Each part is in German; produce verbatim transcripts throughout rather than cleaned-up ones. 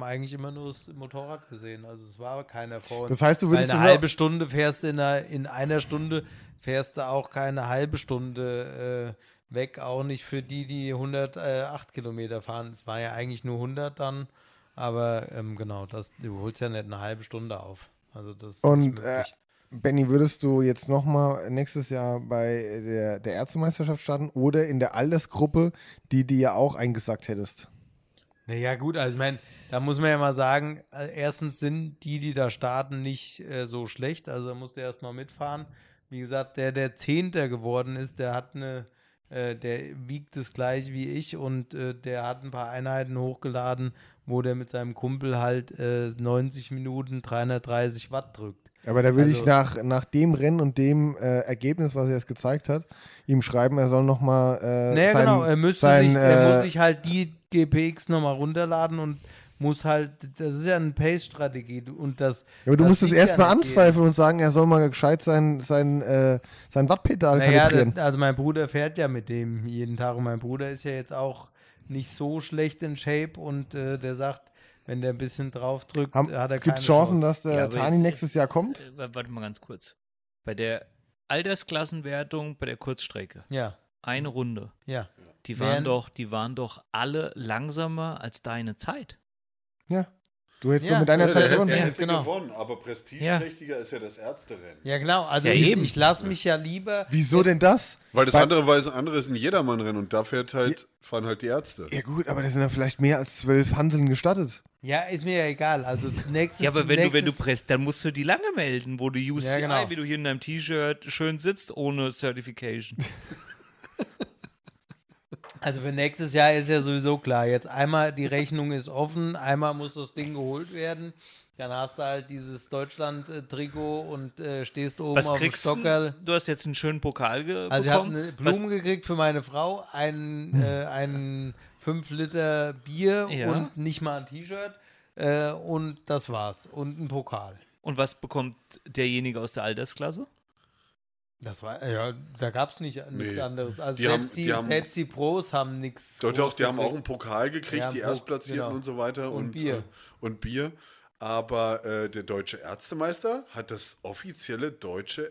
eigentlich immer nur das Motorrad gesehen. Also es war keiner vor uns. Das heißt, du würdest Weil eine halbe Stunde fährst du in einer, in einer Stunde fährst du auch keine halbe Stunde äh, weg, auch nicht für die, die hundertacht Kilometer fahren. Es war ja eigentlich nur hundert dann, aber ähm, genau, das, du holst ja nicht eine halbe Stunde auf. Also das ist Und nicht möglich. äh, Benny, würdest du jetzt nochmal nächstes Jahr bei der, der Ärztemeisterschaft starten oder in der Altersgruppe, die du ja auch eingesackt hättest? Naja, gut, also ich meine, da muss man ja mal sagen, äh, erstens sind die, die da starten, nicht äh, so schlecht. Also da musst du erstmal mitfahren. Wie gesagt, der, der Zehnter geworden ist, der hat eine, äh, der wiegt das gleich wie ich und äh, der hat ein paar Einheiten hochgeladen, wo der mit seinem Kumpel halt äh, neunzig Minuten dreihundertdreißig Watt drückt. Aber da würde Also- ich nach, nach dem Rennen und dem äh, Ergebnis, was er jetzt gezeigt hat, ihm schreiben, er soll nochmal äh, Naja, sein, genau, er, müsste sein, sich, er äh, muss sich halt die G P X nochmal runterladen und muss halt, das ist ja eine Pace-Strategie und das. ja, aber du das musst es liegt erstmal ja nicht anzweifeln und sagen, er soll mal gescheit sein, sein, äh, sein Wattpedal Naja, kalibrieren. das, also mein Bruder fährt ja mit dem jeden Tag und mein Bruder ist ja jetzt auch nicht so schlecht in Shape und äh, der sagt, wenn der ein bisschen drauf drückt, Haben, hat er keine gibt's Chancen, Chance. dass der Ja, aber Tani jetzt- nächstes Jahr kommt? Äh, warte mal ganz kurz. Bei der Altersklassenwertung, bei der Kurzstrecke, Ja, eine Runde, ja. die waren, Während- doch, die waren doch alle langsamer als deine Zeit. Ja. Du hättest Ja. so mit deiner Ja, Zeit der gewonnen. Ja, hätte genau. gewonnen, aber prestigeträchtiger ist ja das Ärzterennen. Ja, genau. Also Ja, ich, eben. ich lasse mich ja lieber. Wieso denn das? Weil das Weil- andere, weil das andere ist ein Jedermannrennen und da fährt halt, fahren halt die Ärzte. Ja gut, aber da sind ja vielleicht mehr als zwölf Hanseln gestattet. Ja, ist mir ja egal. Also nächstes. Ja, aber wenn du, wenn du nächstes- presst, dann musst du die lange melden, wo du U C I, Ja, genau. wie du hier in deinem T-Shirt schön sitzt, ohne Certification. Also für nächstes Jahr ist ja sowieso klar. Jetzt einmal die Rechnung ist offen, einmal muss das Ding geholt werden. Dann hast du halt dieses Deutschland-Trikot und äh, stehst oben Was auf dem kriegst du? Stockerl. Du hast jetzt einen schönen Pokal ge Also ich habe bekommen. eine Was- Blumen gekriegt für meine Frau, einen, äh, einen fünf Liter Bier Ja. und nicht mal ein T-Shirt. Äh, und das war's. Und ein Pokal. Und was bekommt derjenige aus der Altersklasse? Das war, ja, da gab es nicht nichts Nee. anderes. Also Die selbst, haben- die, die haben- selbst die Pros haben nichts. Doch, doch, die haben auch gekriegt. einen Pokal gekriegt, Ja, die Pro- Erstplatzierten genau. und so weiter. Und Und, Bier. Äh, und Bier. Aber äh, der deutsche Ärztemeister hat das offizielle deutsche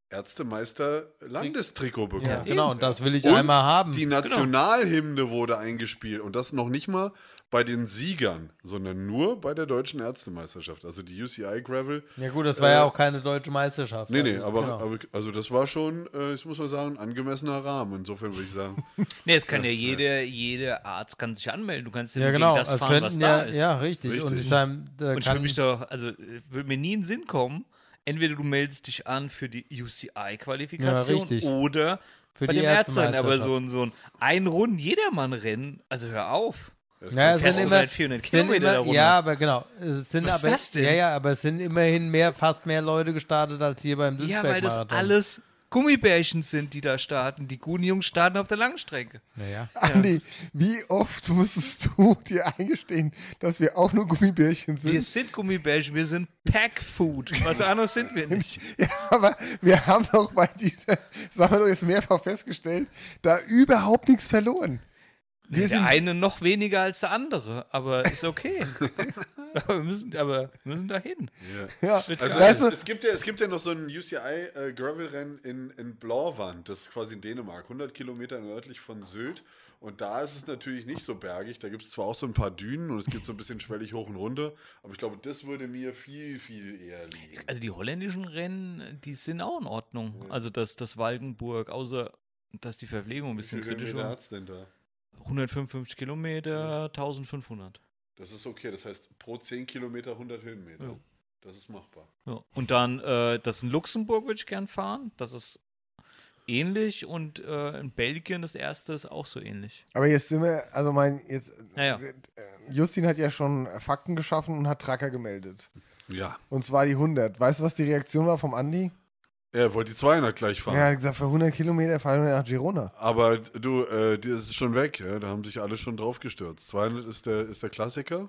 Ärztemeister-Landestrikot bekommen. Ja, genau, und das will ich Und einmal haben. die Nationalhymne wurde eingespielt und das noch nicht mal bei den Siegern, sondern nur bei der deutschen Ärztemeisterschaft, also die U C I Gravel. Ja gut, das war Äh, ja auch keine deutsche Meisterschaft. Nee, nee, also, aber, genau. aber also das war schon, äh, das muss man sagen, ein angemessener Rahmen. Insofern würde ich sagen, Nee, es kann ja, jeder, jeder Arzt kann sich anmelden. Du kannst ja, ja nur genau, gegen das es fahren, was könnten da ja, ist. ja richtig. Richtig. Und ich, sag, da Und ich kann, würde mich doch, also würde mir nie in den Sinn kommen, entweder du meldest dich an für die U C I-Qualifikation Ja, richtig. oder Für bei die dem Ärzterennen. Aber Ärztemeisterschaft. so ein, so ein Ein-Runden-Jedermann-Rennen, also hör auf. das Ja, kann- es fährst sind du immer, halt vierhundert sind Kilometer immer da runter. ja, aber genau. Es sind Was ist aber, das denn? Ja, ja, aber es sind immerhin mehr, fast mehr Leute gestartet als hier beim Ja, weil das Duisburg-Marathon. alles Gummibärchen sind, die da starten. Die guten Jungs starten auf der Langstrecke. Naja. Andi, wie oft musstest du dir eingestehen, dass wir auch nur Gummibärchen sind? Wir sind Gummibärchen, wir sind Packfood. Was anderes sind wir nicht. Ja, aber wir haben doch bei dieser, das haben wir doch jetzt mehrfach festgestellt, da überhaupt nichts verloren. Wir Der sind, eine noch weniger als der andere, aber ist okay. aber wir müssen, aber wir müssen dahin. ja, Also weißt es, du, es, gibt ja, es gibt ja noch so ein U C I äh, Gravel-Rennen in, in Blauwand, das ist quasi in Dänemark, hundert Kilometer nördlich von Sylt. Und da ist es natürlich nicht so bergig. Da gibt es zwar auch so ein paar Dünen und es geht so ein bisschen schwellig hoch und runter, aber ich glaube, das würde mir viel, viel eher liegen. Also die holländischen Rennen, die sind auch in Ordnung. Also das, das Waldenburg, außer dass die Verpflegung ein bisschen Wie viel kritisch Kilometer war. hat's denn da? hundertfünfundfünfzig Kilometer, eintausendfünfhundert. Das ist okay, das heißt pro zehn Kilometer hundert Höhenmeter. Ja. Das ist machbar. Ja. Und dann, äh, das in Luxemburg würde ich gern fahren. Das ist ähnlich. Und äh, in Belgien das erste ist auch so ähnlich. aber jetzt sind wir, also mein, jetzt, Ja, ja. äh, Justin hat ja schon Fakten geschaffen und hat Tracker gemeldet. Ja. Und zwar die hundert. Weißt du, was die Reaktion war vom Andi? Er wollte die zweihundert gleich fahren. Er hat gesagt, für hundert Kilometer fahren wir nach Girona. Aber du, äh, das ist schon weg, ja? Da haben sich alle schon drauf gestürzt. zweihundert ist der, ist der Klassiker.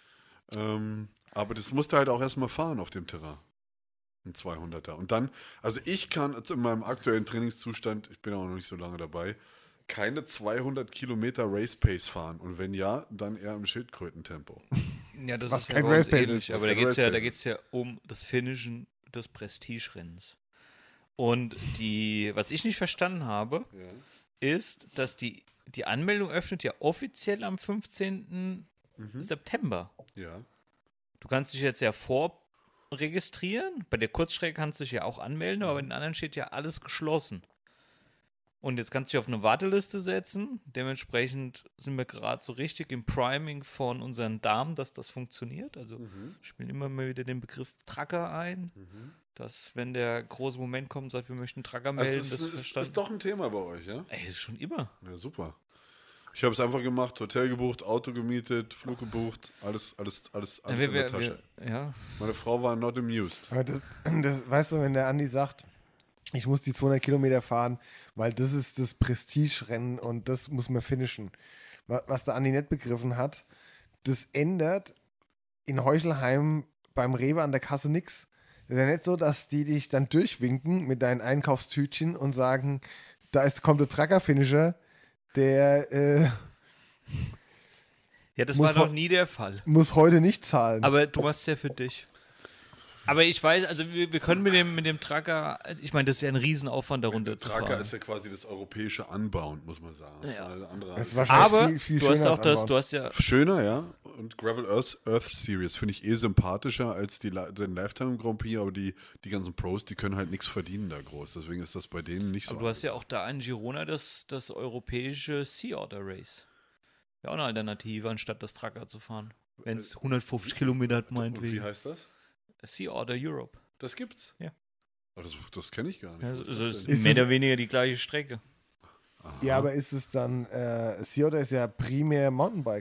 Ähm, aber das musst du halt auch erstmal fahren auf dem Terrain. Ein zweihunderter. Und dann, also ich kann in meinem aktuellen Trainingszustand, ich bin auch noch nicht so lange dabei, keine zweihundert Kilometer Race Pace fahren? Und wenn ja, dann eher im Schildkrötentempo. Ja, das Was ist kein ja bei uns Race Pace ähnlich, ist. aber Was da kein geht es ja, Race da Pace geht's ja um das Finishen des Prestigerennens. Und die, was ich nicht verstanden habe, Ja. ist, dass die, die Anmeldung öffnet ja offiziell am fünfzehnten September. Ja. Du kannst dich jetzt ja vorregistrieren. Bei der Kurzstrecke kannst du dich ja auch anmelden, aber bei den anderen steht ja alles geschlossen. Und jetzt kannst du dich auf eine Warteliste setzen. Dementsprechend sind wir gerade so richtig im Priming von unseren Damen, dass das funktioniert. Also spielen immer mal wieder den Begriff Tracker ein. Dass, wenn der große Moment kommt, sagt, wir möchten Tracker melden. Also das es ist, verstanden. ist doch ein Thema bei euch, ja? Ey, das ist schon immer. Ja, super. Ich habe es einfach gemacht, Hotel gebucht, Auto gemietet, Flug gebucht, alles, alles, alles, alles wir, in der wir, Tasche. wir, ja. Meine Frau war not amused. Aber das, das, weißt du, wenn der Andi sagt, ich muss die zweihundert Kilometer fahren, weil das ist das Prestigerennen und das muss man finishen. Wa- Was der Andi nicht begriffen hat, das ändert in Heuchelheim beim Rewe an der Kasse nichts. Es ist ja nicht so, dass die dich dann durchwinken mit deinen Einkaufstütchen und sagen, da ist, kommt der Tracker-Finisher, der äh, ja, das Muss war noch ho- nie der Fall. muss heute nicht zahlen. Aber du machst es ja für dich. Aber ich weiß, also wir, wir können mit dem, mit dem Tracker, ich meine, das ist ja ein Riesenaufwand, darunter Der zu Tracker fahren. ist ja quasi das europäische Unbound, muss man sagen. Das Ja. war ein anderer- Das ist wahrscheinlich Aber viel, viel du hast schöner auch als das, Anbauen. du hast ja, Schöner, ja. Und Gravel Earth, Earth Series finde ich eh sympathischer als die, Li- den Lifetime Grand Prix, aber die, die ganzen Pros, die können halt nichts verdienen da groß. Deswegen ist das bei denen nicht so. aber du hast ja auch da in Girona das, das europäische Sea Otter Race. Ja, auch eine Alternative, anstatt das Tracker zu fahren. Wenn es hundertfünfzig Kilometer hat, Und wie meinetwegen. heißt das? Sea Otter Europe. Das gibt's? Ja. Oh, das das kenne ich gar nicht. Ja, Was also ist es das ist denn? Ist mehr es- oder weniger die gleiche Strecke. Ja, aber ist es dann, äh, Sea Otter ist ja primär Mountainbike.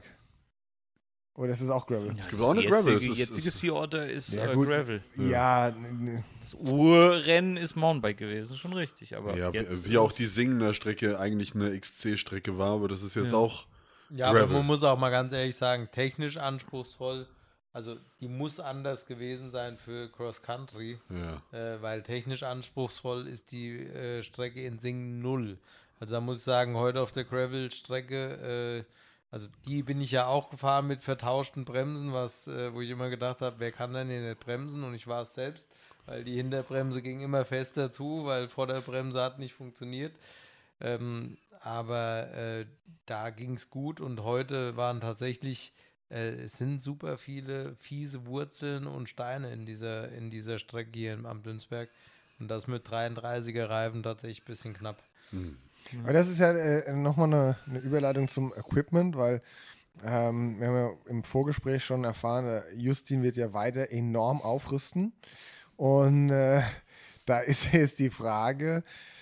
Oder ist es auch Gravel? Es gibt auch eine Gravel, Jetzige, es ist- jetzige es- Sea Otter ist Ja, äh, gut. Gravel. Ja, n- n- Das Urrennen ist Mountainbike gewesen, schon richtig. Aber Ja, wie, jetzt wie ist auch es- die Singener Strecke eigentlich eine X C-Strecke war, aber das ist jetzt Ja. auch. Ja, aber Gravel. man muss auch mal ganz ehrlich sagen, technisch anspruchsvoll. Also die muss anders gewesen sein für Cross Country, Ja. äh, weil technisch anspruchsvoll ist die äh, Strecke in Singen null. Also da muss ich sagen, heute auf der Gravel-Strecke, äh, also die bin ich ja auch gefahren mit vertauschten Bremsen, was, äh, wo ich immer gedacht habe, wer kann denn hier nicht bremsen? Und ich war es selbst, weil die Hinterbremse ging immer fester zu, weil Vorderbremse hat nicht funktioniert. Ähm, aber äh, da ging es gut und heute waren tatsächlich, äh, es sind super viele fiese Wurzeln und Steine in dieser, in dieser Strecke hier im- am Dünsberg. Und das mit dreiunddreißiger Reifen tatsächlich ein bisschen knapp. aber das ist ja äh, nochmal eine, eine Überleitung zum Equipment, weil ähm, wir haben ja im Vorgespräch schon erfahren, äh, Justin wird ja weiter enorm aufrüsten. Und äh, da ist jetzt die Frage,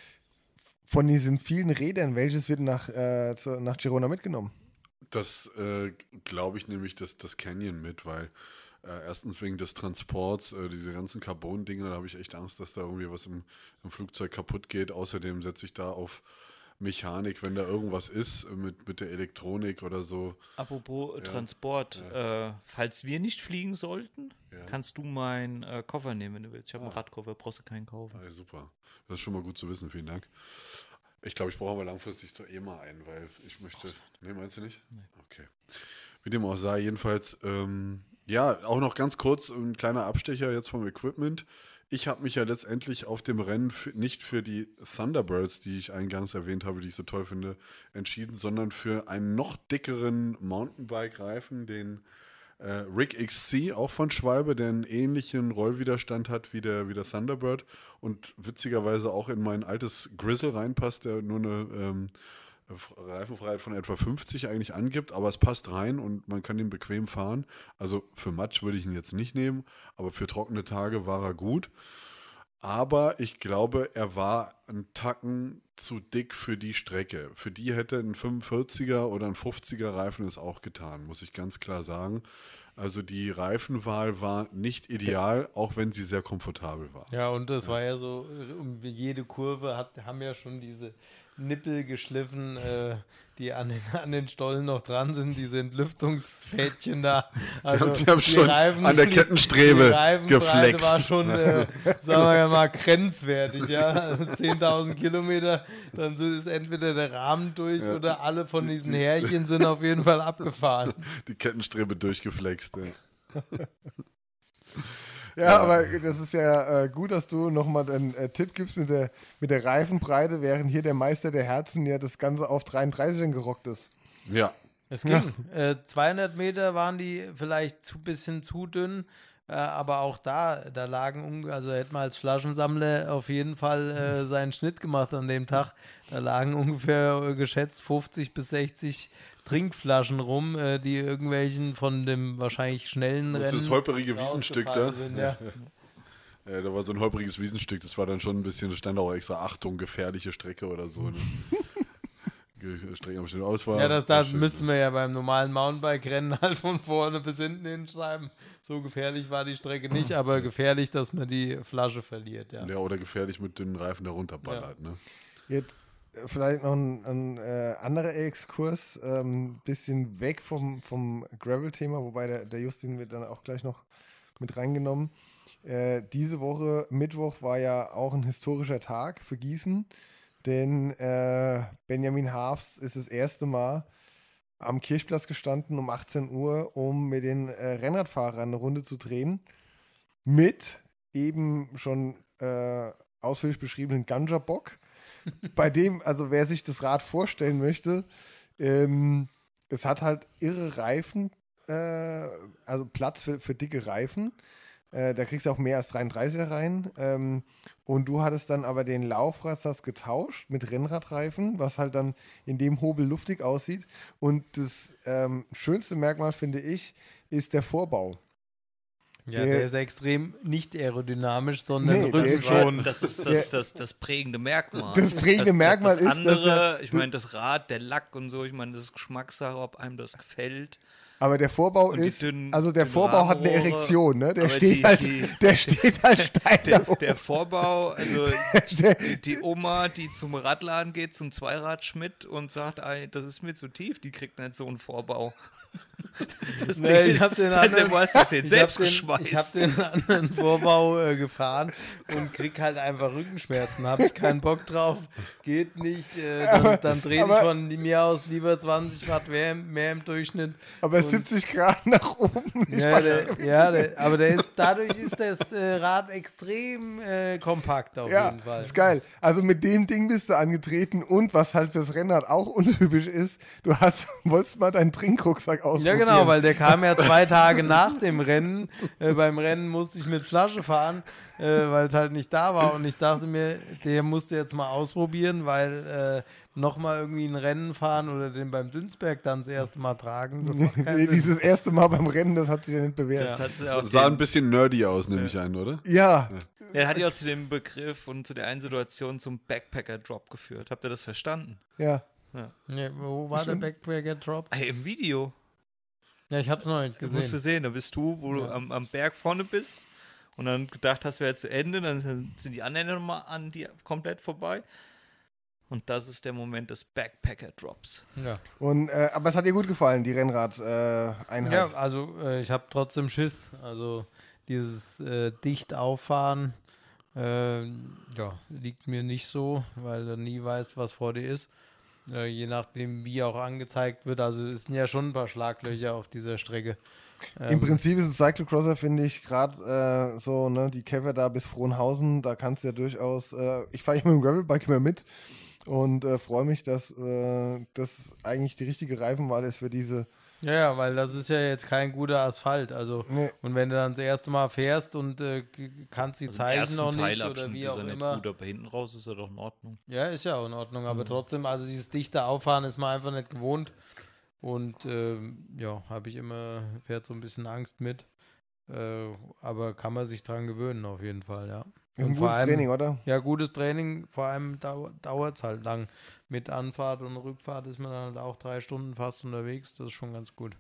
von diesen vielen Rädern, welches wird nach, äh, zu, nach Girona mitgenommen? Das äh, glaube ich nämlich, dass das Canyon mit, weil äh, erstens wegen des Transports, äh, diese ganzen Carbon-Dinge, da habe ich echt Angst, dass da irgendwie was im, im Flugzeug kaputt geht. Außerdem setze ich da auf Mechanik, wenn da irgendwas ist äh, mit, mit der Elektronik oder so. Apropos äh, Ja. Transport, Äh, falls wir nicht fliegen sollten, Ja. kannst du meinen äh, Koffer nehmen, wenn du willst. Ich habe Ah. einen Radkoffer, brauchst du keinen kaufen. Ah, ja, super. Das ist schon mal gut zu wissen, vielen Dank. Ich glaube, ich brauche aber langfristig doch eh mal einen, weil ich möchte. Nee, meinst du nicht? Okay. Wie dem auch sei, jedenfalls, ähm, ja, auch noch ganz kurz ein kleiner Abstecher jetzt vom Equipment. Ich habe mich ja letztendlich auf dem Rennen für, nicht für die Thunderbirds, die ich eingangs erwähnt habe, die ich so toll finde, entschieden, sondern für einen noch dickeren Mountainbike-Reifen, den äh, Rig X C, auch von Schwalbe, der einen ähnlichen Rollwiderstand hat wie der, wie der Thunderbird und witzigerweise auch in mein altes Grizzle reinpasst, der nur eine ähm, Reifenfreiheit von etwa fünfzig eigentlich angibt, aber es passt rein und man kann ihn bequem fahren. Also für Matsch würde ich ihn jetzt nicht nehmen, aber für trockene Tage war er gut. Aber ich glaube, er war ein Tacken zu dick für die Strecke. Für die hätte ein fünfundvierziger oder ein fünfziger Reifen es auch getan, muss ich ganz klar sagen. Also die Reifenwahl war nicht ideal, auch wenn sie sehr komfortabel war. Ja, und das war ja so, äh, um jede Kurve hat, haben ja schon diese Nippel geschliffen, äh, die an den, an den Stollen noch dran sind, diese Entlüftungsfädchen da. Also die haben schon Reifen, an der Kettenstrebe die Reifenbreite geflext. war schon, äh, sagen wir mal, grenzwertig, ja. Also zehntausend Kilometer, dann ist entweder der Rahmen durch Ja. oder alle von diesen Härchen sind auf jeden Fall abgefahren. Die Kettenstrebe durchgeflext. Ja. Ja, aber das ist ja äh, gut, dass du nochmal einen äh, Tipp gibst mit der, mit der Reifenbreite, während hier der Meister der Herzen ja das Ganze auf dreiunddreißig gerockt ist. Ja. Es ging. Äh, zweihundert Meter waren die vielleicht zu bisschen zu dünn, äh, aber auch da, da lagen, um, also hätte man als Flaschensammler auf jeden Fall äh, seinen Schnitt gemacht an dem Tag. Da lagen ungefähr äh, geschätzt fünfzig bis sechzig Trinkflaschen rum, äh, die irgendwelchen von dem wahrscheinlich schnellen Das Rennen ist das holperige Wiesenstück da. rausgefallen sind, ja. Ja, da war so ein holpriges Wiesenstück, das war dann schon ein bisschen, da stand auch extra Achtung, gefährliche Strecke oder so. Ne? Ge- Strecke am Stellen. Aber es war, Ja, das, war das schön, müssten wir ja beim normalen Mountainbike-Rennen halt von vorne bis hinten hinschreiben. So gefährlich war die Strecke nicht, aber gefährlich, dass man die Flasche verliert, ja. Ja, oder gefährlich mit den Reifen, der runterballert. Ne? Jetzt äh, vielleicht noch ein, ein äh, anderer Exkurs, ein ähm, bisschen weg vom, vom Gravel-Thema, wobei der, der Justin wird dann auch gleich noch mit reingenommen. Äh, diese Woche, Mittwoch, war ja auch ein historischer Tag für Gießen, denn äh, Benjamin Harfst ist das erste Mal am Kirchplatz gestanden um achtzehn Uhr, um mit den äh, Rennradfahrern eine Runde zu drehen, mit eben schon äh, ausführlich beschriebenen Ganja-Bock, bei dem, also wer sich das Rad vorstellen möchte, ähm, es hat halt irre Reifen, äh, also Platz für, für dicke Reifen. Äh, da kriegst du auch mehr als dreiunddreißiger rein. Ähm, und du hattest dann aber den Laufradsatz getauscht mit Rennradreifen, was halt dann in dem Hobel luftig aussieht. Und das ähm, schönste Merkmal, finde ich, ist der Vorbau. Ja, Der- der ist extrem nicht aerodynamisch, sondern Nee, der ist rückenschonend. Das ist Der- das, das, das prägende Merkmal. Das prägende Merkmal das, das ist, dass andere, der- ich meine, das Rad, der Lack und so, ich meine, das ist Geschmackssache, ob einem das gefällt. Aber der Vorbau Und die ist, dünnen- also der dünnen Vorbau hat eine Rahmenrohre, Erektion, ne? Der aber steht die- halt, die- der steht halt steil Der, da oben. der Vorbau, also Der- die, die Oma, die zum Radladen geht, zum Zweiradschmidt und sagt, "Ei, das ist mir zu tief, die kriegt nicht so einen Vorbau. Das Nee, Ding ich ist- hab den also, anderen- du hast das jetzt Ich selbst habe den, ich hab geschmeißt. den anderen Vorbau äh, gefahren und krieg halt einfach Rückenschmerzen. Habe ich keinen Bock drauf, geht nicht. Äh, dann dann drehe ich aber- von mir aus lieber zwanzig Watt mehr, im- mehr im Durchschnitt. Aber Und- siebzig Grad nach oben. nicht Ja, mal- der, ja der, aber der ist, dadurch ist das äh, Rad extrem äh, kompakt auf Ja, jeden Fall. ist geil. Also mit dem Ding bist du angetreten und was halt fürs Rennrad auch untypisch ist, du hast, wolltest mal deinen Trinkrucksack Ja, ausprobieren. genau, weil der kam ja zwei Tage nach dem Rennen. Äh, beim Rennen musste ich mit Flasche fahren, äh, weil es halt nicht da war. Und ich dachte mir, der musste jetzt mal ausprobieren, weil äh, nochmal irgendwie ein Rennen fahren oder den beim Dünsberg dann das erste Mal tragen, das macht keinen Nee, Sinn. dieses erste Mal beim Rennen, das hat sich ja nicht bewährt. Das hat sie auch Sah ein den, bisschen nerdy aus, nehme ich an, oder? Ja, der hat ja auch zu dem Begriff und zu der einen Situation zum Backpacker-Drop geführt. Habt ihr das verstanden? ja. Ja, wo war der Backbreaker Drop? Ey, im Video. Ja, ich hab's noch nicht Du musst du gesehen. sehen, da bist du, wo du am, am Berg vorne bist und dann gedacht hast, wäre jetzt zu Ende, dann sind die anderen nochmal an die komplett vorbei. Und das ist der Moment des Backpacker-Drops. Ja. Und, äh, aber es hat dir gut gefallen, die Rennrad-Einheit. Ja, also äh, ich habe trotzdem Schiss. Also dieses äh, dicht auffahren, äh, ja, liegt mir nicht so, weil du nie weißt, was vor dir ist. Äh, je nachdem, wie auch angezeigt wird. Also es sind ja schon ein paar Schlaglöcher auf dieser Strecke. Im Ähm, Prinzip ist ein Cyclocrosser, finde ich, gerade äh, so, ne, die Kever da bis Frohnhausen, da kannst du ja durchaus, äh, ich fahre ja mit dem Gravelbike immer mit und äh, freue mich, dass äh, das eigentlich die richtige Reifenwahl ist für diese. Ja, ja, weil das ist ja jetzt kein guter Asphalt. Also Nee. und wenn du dann das erste Mal fährst und äh, g- kannst die Also im Zeichen ersten noch nicht Teilabschnitt oder wie ist auch er nicht immer. gut, aber hinten raus ist er doch in Ordnung. Ja, ist ja auch in Ordnung, Mhm. aber trotzdem, also dieses dichte Auffahren ist man einfach nicht gewohnt. Und ähm, ja, habe ich immer, fährt so ein bisschen Angst mit. Äh, aber kann man sich dran gewöhnen, auf jeden Fall, ja. Ist ein Und vor gutes allem- Training, oder? Ja, gutes Training, vor allem dau dauert es halt lang. Mit Anfahrt und Rückfahrt ist man dann halt auch drei Stunden fast unterwegs, das ist schon ganz gut.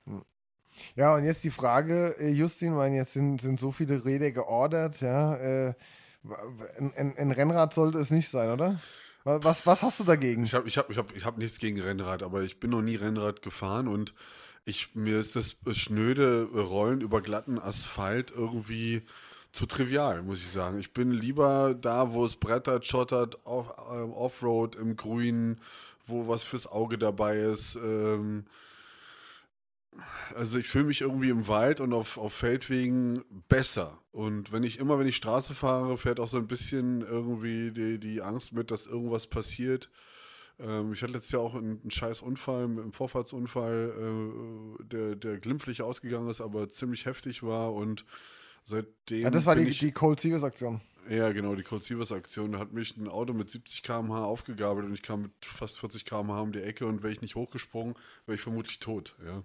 Ja, und jetzt die Frage, äh, Justin, weil jetzt sind, sind so viele Räder geordert, ja, äh, ein, ein, ein Rennrad sollte es nicht sein, oder? Was, was hast du dagegen? Ich habe ich hab, ich hab, ich hab nichts gegen Rennrad, aber ich bin noch nie Rennrad gefahren und ich, mir ist das schnöde Rollen über glatten Asphalt irgendwie zu trivial, muss ich sagen. Ich bin lieber da, wo es brettert, schottert, off, äh, Offroad im Grün, wo was fürs Auge dabei ist. Ähm, also ich fühle mich irgendwie im Wald und auf, auf Feldwegen besser. Und wenn ich immer, wenn ich Straße fahre, fährt auch so ein bisschen irgendwie die, die Angst mit, dass irgendwas passiert. Ähm, ich hatte letztes Jahr auch einen, einen scheiß Unfall, einen Vorfahrtsunfall, äh, der, der glimpflich ausgegangen ist, aber ziemlich heftig war und seitdem. Ja, das war bin die, ich, die Cold Seavers Aktion. Ja, genau, die Cold Seavers Aktion. Da hat mich ein Auto mit siebzig Kilometer pro Stunde aufgegabelt und ich kam mit fast vierzig Kilometer pro Stunde um die Ecke und wäre ich nicht hochgesprungen, wäre ich vermutlich tot. Ja.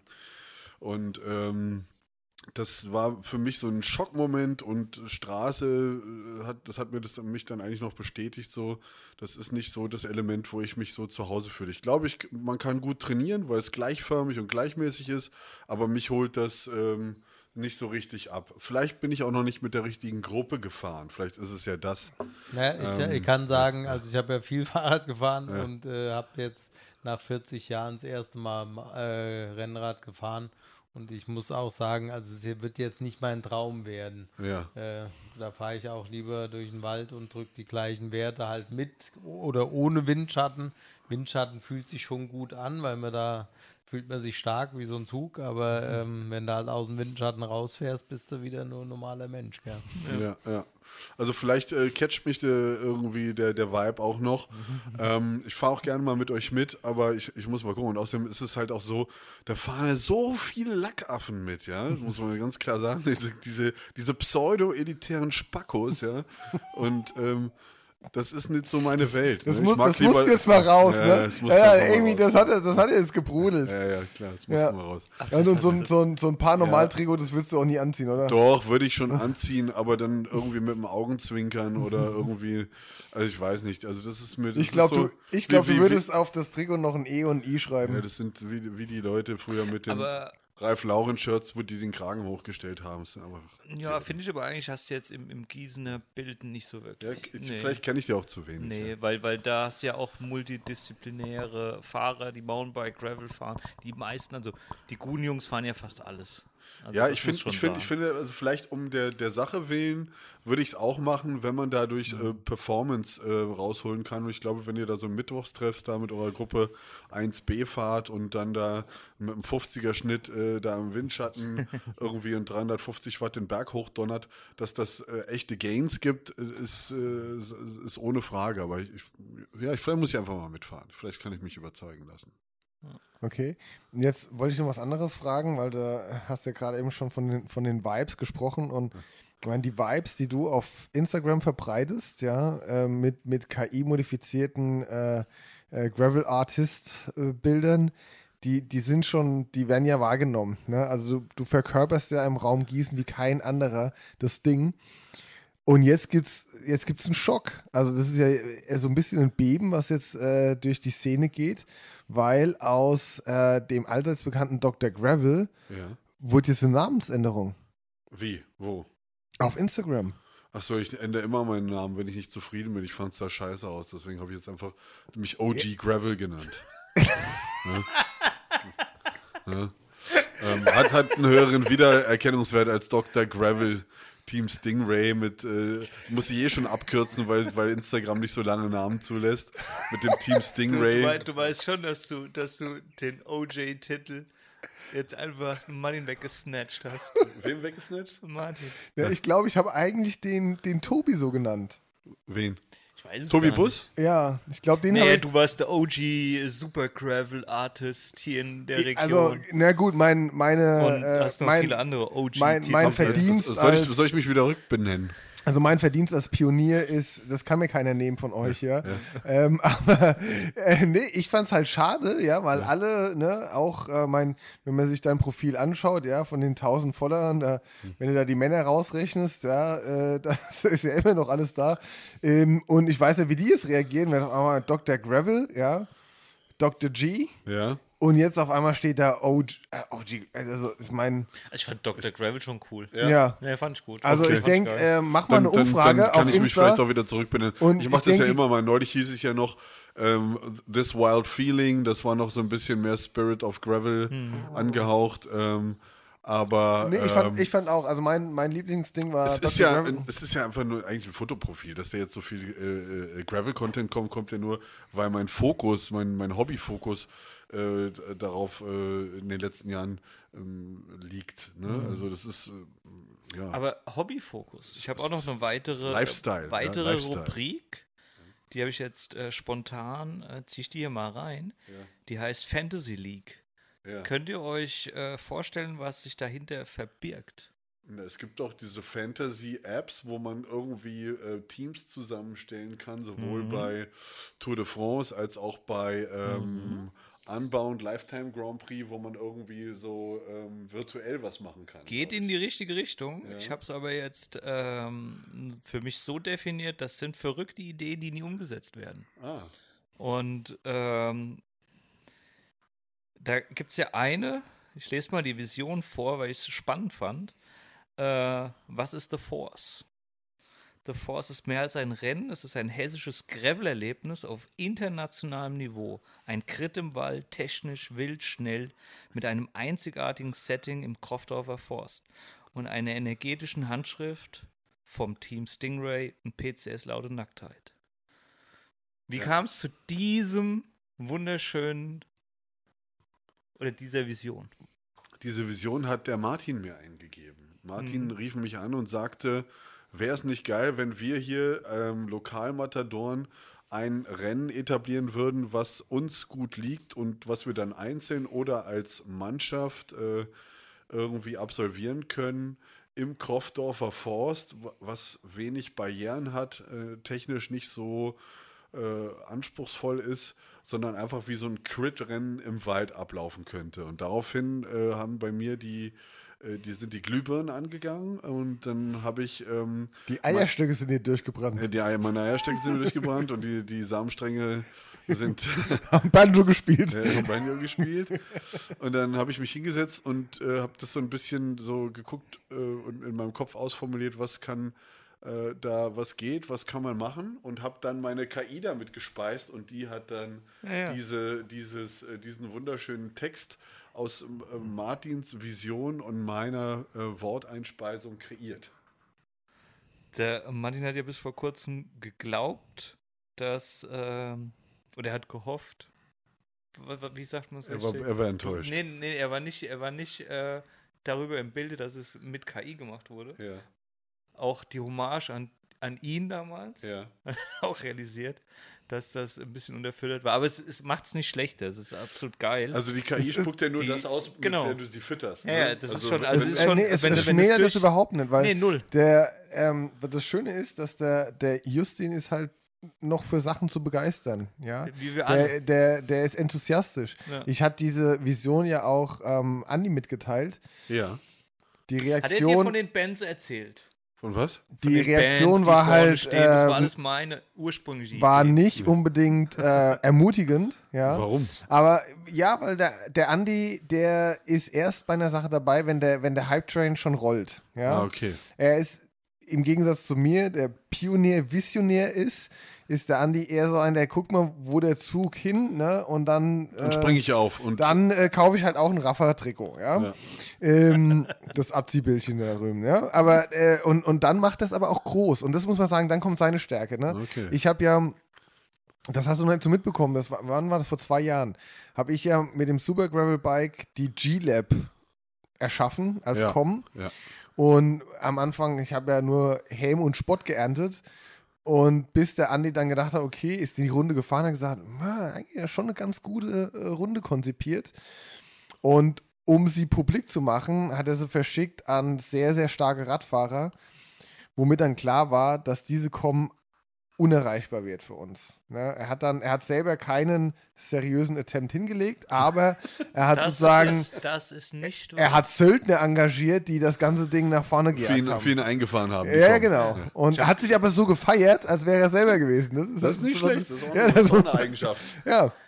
Und ähm, das war für mich so ein Schockmoment und Straße, äh, hat, das hat mir das mich dann eigentlich noch bestätigt. So, das ist nicht so das Element, wo ich mich so zu Hause fühle. Ich glaube, ich, man kann gut trainieren, weil es gleichförmig und gleichmäßig ist, aber mich holt das ähm, nicht so richtig ab. Vielleicht bin ich auch noch nicht mit der richtigen Gruppe gefahren. Vielleicht ist es ja das. Ja, ich, Ähm, ich kann sagen, also ich habe ja viel Fahrrad gefahren Ja. und äh, habe jetzt nach vierzig Jahren das erste Mal äh, Rennrad gefahren. Und ich muss auch sagen, also es wird jetzt nicht mein Traum werden. Ja. Äh, da fahre ich auch lieber durch den Wald und drücke die gleichen Werte halt mit oder ohne Windschatten. Windschatten fühlt sich schon gut an, weil man da fühlt man sich stark wie so ein Zug, aber ähm, wenn du halt aus dem Windschatten rausfährst, bist du wieder nur ein normaler Mensch. Gell? Ja, ja. Also vielleicht äh, catcht mich der, irgendwie der, der Vibe auch noch. ähm, ich fahre auch gerne mal mit euch mit, aber ich, ich muss mal gucken. Und außerdem ist es halt auch so, da fahren ja so viele Lackaffen mit, ja. Das muss man ganz klar sagen. Diese, diese, diese pseudo-elitären Spackos, ja. Und ähm, das ist nicht so meine Welt. Das, ne? muss, Ich mag das lieber- musste jetzt mal raus, Ja, ne? das Ja, musste ja, einfach mal irgendwie, raus. das hat, das hat jetzt gebrudelt. Ja, ja, klar, das musste Ja. mal raus. Ja, und so, ein- so, ein- so ein paar Normaltrikot, das willst du auch nie anziehen, oder? Doch, würde ich schon anziehen, aber dann irgendwie mit dem Augenzwinkern oder irgendwie, also ich weiß nicht, also das ist mir, das Ich glaube, ist so, du, ich wie- glaub, wie- du würdest auf das Trikot noch ein E und ein I schreiben. Ja, das sind wie, wie die Leute früher mit den Aber Ralf Lauren-Shirts, wo die den Kragen hochgestellt haben. Das sind aber, ja, finde ich aber eigentlich, hast du jetzt im, im Gießener Bild nicht so ja, wirklich. ich, Nee. vielleicht kenne ich die auch zu wenig. Nee, Ja. weil, weil da hast du ja auch multidisziplinäre Fahrer, die Mountainbike, Gravel fahren. Die meisten, also die guten Jungs fahren ja fast alles. Also Ja, das ich muss finde, schon ich finde, sagen. ich finde, also vielleicht um der, der Sache willen würde ich es auch machen, wenn man dadurch äh, Performance äh, rausholen kann. Und ich glaube, wenn ihr da so Mittwochstreffs da mit eurer Gruppe eins B fahrt und dann da mit einem fünfziger Schnitt äh, da im Windschatten irgendwie und dreihundertfünfzig Watt den Berg hochdonnert, dass das äh, echte Gains gibt, äh, ist, äh, ist, ist ohne Frage. Aber ich, ich, ja, ich, vielleicht muss ich einfach mal mitfahren. Vielleicht kann ich mich überzeugen lassen. Okay. Und jetzt wollte ich noch was anderes fragen, weil du hast ja gerade eben schon von den, von den Vibes gesprochen und ich meine, die Vibes, die du auf Instagram verbreitest, ja, äh, mit, mit K I-modifizierten äh, äh, Gravel-Artist-Bildern, die, die sind schon, die werden ja wahrgenommen. Ne? Also du, du verkörperst ja im Raum Gießen wie kein anderer das Ding. Und jetzt gibt's jetzt gibt's einen Schock. Also das ist ja eher so ein bisschen ein Beben, was jetzt äh, durch die Szene geht, weil aus äh, dem allseits bekannten Doktor Gravel Ja. wurde jetzt eine Namensänderung Wie? Wo? auf Instagram. Achso, ich ändere immer meinen Namen, wenn ich nicht zufrieden bin. Ich fand es da scheiße aus. Deswegen habe ich jetzt einfach mich O G Gravel genannt. ja? Ja? Ähm, hat, hat einen höheren Wiedererkennungswert als Doktor Gravel Team Stingray mit, äh, muss ich eh schon abkürzen, weil, weil Instagram nicht so lange Namen zulässt. Mit dem Team Du, Stingray. du, weißt, du weißt schon, dass du, dass du den O J-Titel jetzt einfach Martin weggesnatcht hast. Wem weggesnatcht? Martin. Ja, ich glaube, ich habe eigentlich den, den Tobi so genannt. Wen? Ich weiß es Tobi gar Bus? Ja, ich glaube, den habe Nee, ich. du warst der O G Super Gravel Artist hier in der Region. Also, na gut, mein, meine. und äh, hast noch mein, viele andere O G mein- mein Verdienst Soll ich, als- soll ich mich wieder rückbenennen? Also mein Verdienst als Pionier ist, das kann mir keiner nehmen von euch, ja. Ähm, aber äh, nee, ich fand's halt schade, ja, weil alle, ne, auch äh, mein, wenn man sich dein Profil anschaut, ja, von den tausend Followern, da, wenn du da die Männer rausrechnest, ja, äh, das ist ja immer noch alles da. Ähm, und ich weiß ja, wie die jetzt reagieren, wenn auf einmal Doktor Gravel, ja, Doktor G Ja. Und jetzt auf einmal steht da O G, äh, O G also ich meine... Ich fand Doktor Gravel schon cool. Ja. ja. Ja, fand ich gut. Also okay. ich denke, äh, mach mal dann, eine Umfrage dann, dann kann auf ich mich Insta. vielleicht auch wieder zurückbinden. Und ich mache ich das ja denk, immer mal. Neulich hieß es ja noch ähm, This Wild Feeling, das war noch so ein bisschen mehr Spirit of Gravel hm. angehaucht. Ähm, aber nee, ich fand, ähm, ich fand auch, also mein, mein Lieblingsding war es ist, Doktor ja, Gravel. es ist ja einfach nur eigentlich ein Fotoprofil, dass da jetzt so viel äh, äh, Gravel-Content kommt, kommt ja nur, weil mein Fokus, mein, mein Hobby-Fokus äh, darauf äh, in den letzten Jahren ähm, liegt. Ne? Mhm. Also das ist äh, ja. Aber Hobbyfokus. Ich habe auch noch eine weitere, Lifestyle, weitere ja, Lifestyle. Rubrik. Die habe ich jetzt äh, spontan, äh, ziehe ich die hier mal rein. Ja. Die heißt Fantasy League. Ja. Könnt ihr euch äh, vorstellen, was sich dahinter verbirgt? Es gibt auch diese Fantasy-Apps, wo man irgendwie äh, Teams zusammenstellen kann, sowohl mhm. bei Tour de France als auch bei ähm, mhm. Unbound Lifetime Grand Prix, wo man irgendwie so ähm, virtuell was machen kann. Geht in die richtige Richtung. Ja. Ich habe es aber jetzt ähm, für mich so definiert, das sind verrückte Ideen, die nie umgesetzt werden. Ah. Und ähm, da gibt es ja eine, ich lese mal die Vision vor, weil ich es spannend fand. Äh, was ist The Force? The Force ist mehr als ein Rennen, es ist ein hessisches Gravel-Erlebnis auf internationalem Niveau. Ein Kritt im Wald, technisch, wild, schnell, mit einem einzigartigen Setting im Krofdorfer Forst und einer energetischen Handschrift vom Team Stingray und P C S Laute Nacktheit. Wie ja. kam es zu diesem wunderschönen oder dieser Vision? Diese Vision hat der Martin mir eingegeben. Martin hm. rief mich an und sagte, wäre es nicht geil, wenn wir hier ähm, Lokalmatadoren ein Rennen etablieren würden, was uns gut liegt und was wir dann einzeln oder als Mannschaft äh, irgendwie absolvieren können im Krofdorfer Forst, was wenig Barrieren hat, äh, technisch nicht so äh, anspruchsvoll ist, sondern einfach wie so ein Crit-Rennen im Wald ablaufen könnte. Und daraufhin äh, haben bei mir die Die sind die Glühbirnen angegangen und dann habe ich... Ähm, die Eierstöcke mein, sind hier durchgebrannt. Die Eier, meine Eierstöcke sind durchgebrannt und die, die Samenstränge sind... haben Banjo gespielt. Ja, haben Banjo gespielt. Und dann habe ich mich hingesetzt und äh, habe das so ein bisschen so geguckt äh, und in meinem Kopf ausformuliert, was kann äh, da, was geht, was kann man machen und habe dann meine K I damit gespeist und die hat dann ja, ja. Diese, dieses, äh, diesen wunderschönen Text aus äh, Martins Vision und meiner äh, Worteinspeisung kreiert. Der Martin hat ja bis vor kurzem geglaubt, dass, äh, oder er hat gehofft, wie sagt man es? Er war, er war enttäuscht. Nee, nee, er war nicht, er war nicht äh, darüber im Bilde, dass es mit K I gemacht wurde. Ja. Auch die Hommage an, an ihn damals, ja. auch realisiert, dass das ein bisschen unterfüttert war. Aber es, es macht es nicht schlechter. Es ist absolut geil. Also die K I es spuckt ja nur die, das aus, mit genau. der du sie fütterst. Ne? Ja, das also, ist schon... Also es, ist schon äh, nee, es, wenn, es wenn schmälert durch, das überhaupt nicht, weil nee, null. Der, ähm, das Schöne ist, dass der, der Justin ist halt noch für Sachen zu begeistern. Ja? Wie wir alle. Der, der, der ist enthusiastisch. Ja. Ich hatte diese Vision ja auch ähm, Andi mitgeteilt. Ja. Die Reaktion... Hat er dir von den Bands erzählt? Von was? Die Reaktion Bands, war halt, stehen, ähm, das war alles meine ursprüngliche war Idee. nicht unbedingt äh, ermutigend, ja. Warum? Aber ja, weil der, der Andi, der ist erst bei einer Sache dabei, wenn der, wenn der Hype-Train schon rollt, ja. Ah, okay. Er ist im Gegensatz zu mir, der Pionier, Visionär ist, ist der Andi eher so ein, der guckt mal, wo der Zug hin, ne, und dann Dann äh, springe ich auf. Und dann äh, kaufe ich halt auch ein Raffer-Trikot, ja. ja. Ähm, das Abziehbildchen da drüben, ja. Aber, äh, und, und dann macht das aber auch groß. Und das muss man sagen, dann kommt seine Stärke, ne. Okay. Ich habe ja, das hast du noch nicht so mitbekommen, das war, wann war das, vor zwei Jahren, habe ich ja mit dem Super Gravel Bike die G-Lab erschaffen als ja. Com. Ja. Und am Anfang, ich habe ja nur Häme und Spott geerntet. Und bis der Andi dann gedacht hat, okay, ist die Runde gefahren, hat gesagt, eigentlich ja schon eine ganz gute äh, Runde konzipiert. Und um sie publik zu machen, hat er sie verschickt an sehr, sehr starke Radfahrer, womit dann klar war, dass diese Com unerreichbar wird für uns. Ne? Er hat dann, er hat selber keinen seriösen Attempt hingelegt, aber er hat das sozusagen, ist, das ist nicht er hat Söldner engagiert, die das ganze Ding nach vorne gejagt für ihn, haben. Für ihn eingefahren haben. Ja, genau. Und er hat sich aber so gefeiert, als wäre er selber gewesen. Das ist, das ist nicht so, schlecht, das ist auch, ja, eine, das das ist auch eine Eigenschaft. Ja.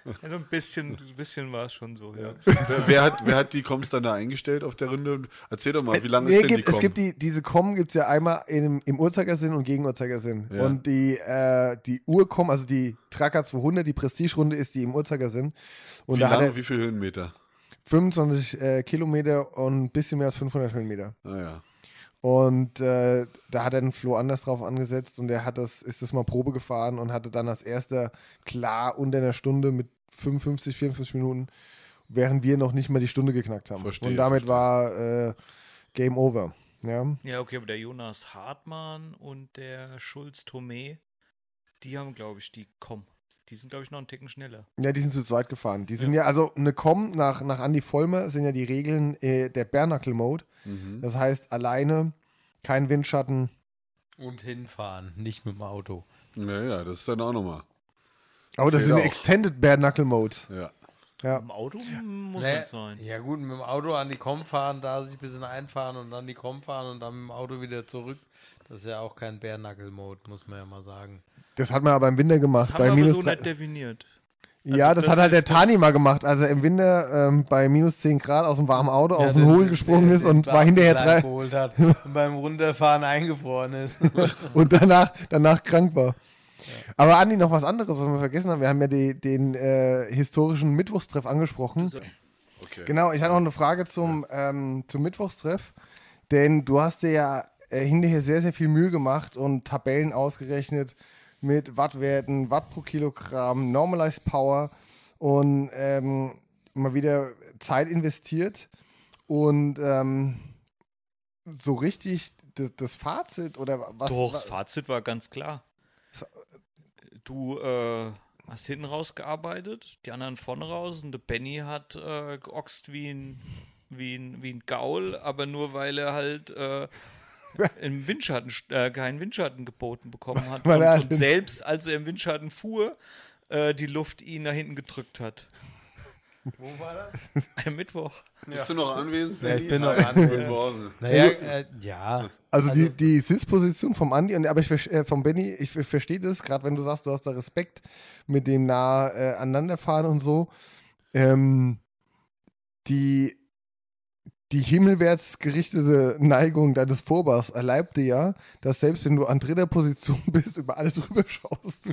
Also ein bisschen, ein bisschen war es schon so, ja. wer, wer, hat, wer hat die Comms dann da eingestellt auf der Runde? Erzähl doch mal, wie lange Nee, ist denn gibt, die Com? es gibt die, diese Com gibt es ja einmal im, im Uhrzeigersinn und gegen Uhrzeigersinn. Ja. Und die, äh, die Uhr-Com, also die Tracker zweihundert, die Prestige-Runde ist die im Uhrzeigersinn. Und Wie da hat lange, er wie viele Höhenmeter? fünfundzwanzig äh, Kilometer und ein bisschen mehr als fünfhundert Höhenmeter. Ah ja. Und äh, da hat er den Flo anders drauf angesetzt und er hat das, ist das mal Probe gefahren und hatte dann als erster klar unter einer Stunde mit fünfundfünfzig, vierundfünfzig Minuten, während wir noch nicht mal die Stunde geknackt haben. Verstehe, und damit verstehe. war äh, Game Over. Ja. Ja, okay, aber der Jonas Hartmann und der Schulz Tomé, die haben, glaube ich, die Com. Die sind, glaube ich, noch einen Ticken schneller. Ja, die sind zu zweit gefahren. Die sind ja, also eine Com nach, nach Andy Vollmer sind ja die Regeln äh, der Bare-Knuckle-Mode. Mhm. Das heißt, alleine, kein Windschatten. Und hinfahren, nicht mit dem Auto. Ja, ja, das ist dann auch nochmal. Aber das ist Zählt eine auch. Extended Bare-Knuckle-Mode. Ja. Ja. Im Auto muss Naja, nicht sein. Ja gut, mit dem Auto an die Com fahren, da sich ein bisschen einfahren und dann die Com fahren und dann mit dem Auto wieder zurück. Das ist ja auch kein Bare-Knuckle-Mode, muss man ja mal sagen. Das hat man aber im Winter gemacht. Das haben bei wir aber minus so drei- nicht definiert. Ja, Also das, das hat halt der ist- Tani mal gemacht, als er im Winter ähm, bei minus zehn Grad aus dem warmen Auto auf den der- Hohl der- gesprungen der ist den und war hinterher Wagenkleid drei geholt hat und beim Runterfahren eingefroren ist. und danach, danach krank war. Aber Andi, noch was anderes, was wir vergessen haben. Wir haben ja die, den äh, historischen Mittwochstreff angesprochen. Okay. Genau, ich hatte noch eine Frage zum, ähm, zum Mittwochstreff. Denn du hast dir ja äh, hinterher sehr, sehr viel Mühe gemacht und Tabellen ausgerechnet mit Wattwerten, Watt pro Kilogramm, Normalized Power und ähm, mal wieder Zeit investiert. Und ähm, so richtig das, das Fazit oder was? Doch, was das Fazit war ganz klar. Du äh, hast hinten rausgearbeitet, die anderen vorne raus und der Benny hat äh, geoxt wie ein, wie, ein, wie ein Gaul, aber nur weil er halt äh, im Windschatten, äh, keinen Windschatten geboten bekommen hat Weil und, er und halt- selbst, als er im Windschatten fuhr, äh, die Luft ihn nach hinten gedrückt hat. Wo war das? Am Mittwoch. Bist du noch anwesend, Ja, ich Benni? bin noch Hi. anwesend. Guten Morgen. Naja, äh, ja. Also, die, die Sitzposition vom Andi, und- aber ich ver- äh, vom Benny, ich ver- verstehe das, gerade wenn du sagst, du hast da Respekt mit dem nah äh, aneinanderfahren und so. Ähm, die, die himmelwärts gerichtete Neigung deines Vorbars erlaubt dir ja, dass selbst wenn du an dritter Position bist, über alle drüber schaust.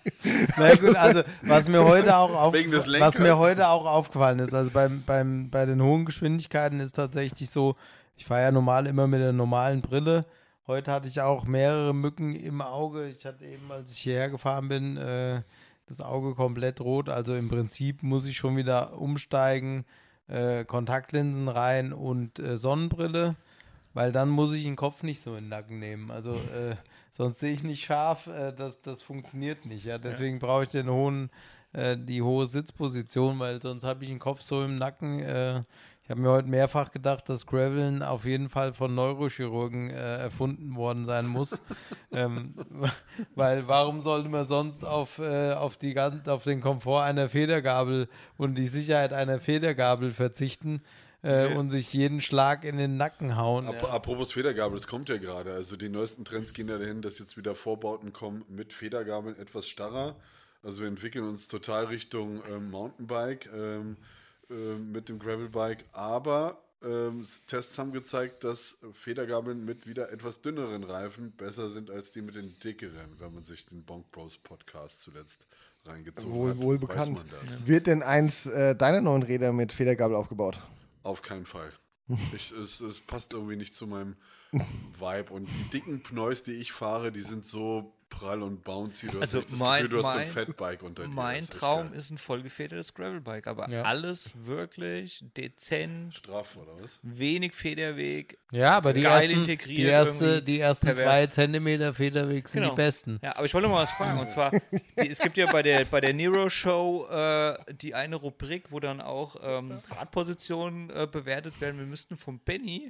Na gut, also was mir heute auch auf, Wegen des was Lenkers. mir heute auch aufgefallen ist, also beim, beim, bei den hohen Geschwindigkeiten ist tatsächlich so, ich fahre ja normal immer mit der normalen Brille. Heute hatte ich auch mehrere Mücken im Auge. Ich hatte eben, als ich hierher gefahren bin, äh, das Auge komplett rot. Also im Prinzip muss ich schon wieder umsteigen, äh, Kontaktlinsen rein und äh, Sonnenbrille, weil dann muss ich den Kopf nicht so in den Nacken nehmen. Also äh, sonst sehe ich nicht scharf, äh, das, das funktioniert nicht. Ja? Deswegen brauche ich den hohen, äh, die hohe Sitzposition, weil sonst habe ich den Kopf so im Nacken. Äh, ich habe mir heute mehrfach gedacht, dass Graveln auf jeden Fall von Neurochirurgen äh, erfunden worden sein muss. ähm, weil warum sollte man sonst auf, äh, auf, die, gan- auf den Komfort einer Federgabel und die Sicherheit einer Federgabel verzichten äh, Ja. und sich jeden Schlag in den Nacken hauen? Ap ja. Apropos Federgabel, das kommt ja gerade. Also die neuesten Trends gehen ja dahin, dass jetzt wieder Vorbauten kommen mit Federgabeln etwas starrer. Also wir entwickeln uns total Richtung ähm, Mountainbike ähm, ähm, mit dem Gravelbike. Aber ähm, s- Tests haben gezeigt, dass Federgabeln mit wieder etwas dünneren Reifen besser sind als die mit den dickeren, wenn man sich den Bonk Bros Podcast zuletzt reingezogen Wohl, hat. wohl weiß bekannt. man das. Wird denn eins äh, deiner neuen Räder mit Federgabel aufgebaut? Auf keinen Fall. Ich, es, es passt irgendwie nicht zu meinem Vibe. Und die dicken Pneus, die ich fahre, die sind so prall und bouncy. Du Also hast echt das mein- Gefühl, du hast mein- so ein Fatbike unter dir. Mein Das ist echt Traum geil. ist ein vollgefedertes Gravelbike, aber Ja. alles wirklich dezent, Straff, oder was? wenig Federweg. Ja, aber die Geil ersten, integriert die, erste, irgendwie, die ersten pervers. zwei Zentimeter Federweg sind Genau. die besten. Ja, aber ich wollte mal was fragen. Und zwar, die, es gibt ja bei der, bei der Nero Show äh, die eine Rubrik, wo dann auch ähm, Radpositionen äh, bewertet werden. Wir müssten vom Benny